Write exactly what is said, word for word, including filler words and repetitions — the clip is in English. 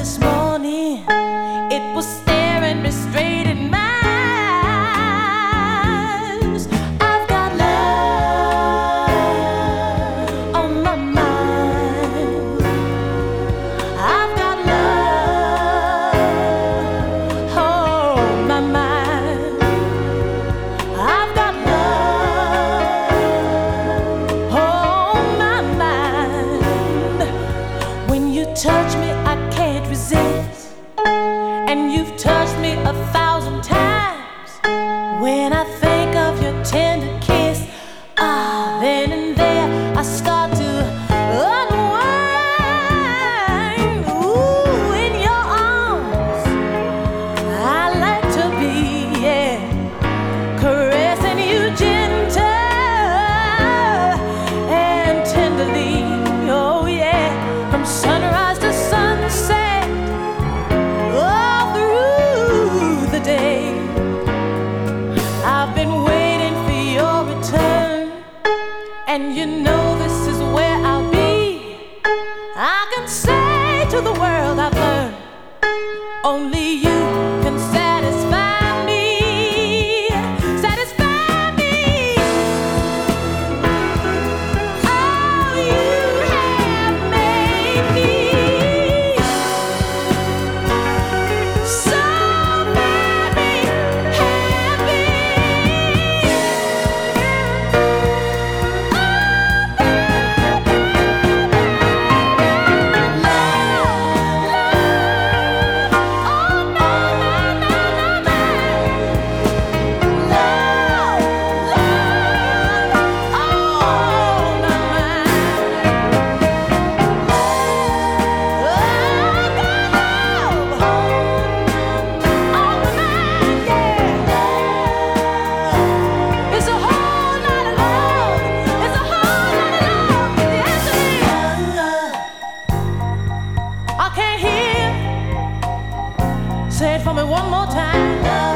this morning, it was staring me straight in my eyes. I've got love on my mind. I've got love on my mind. I've got love on my mind. When you touch me, I can't resist, and you've touched me a thousand times. When I think of your tender kiss, ah, then and there I start to unwind. Ooh, in your arms I like to be, yeah, caressing you gentle and tenderly. Oh yeah, from sunrise to sunset, all through the day. I've been waiting for your return, and you know this is where I'll be. I can say to the world I've learned, only you can satisfy me, satisfy me. Oh, you have made me so very happy. Say it for me one more time.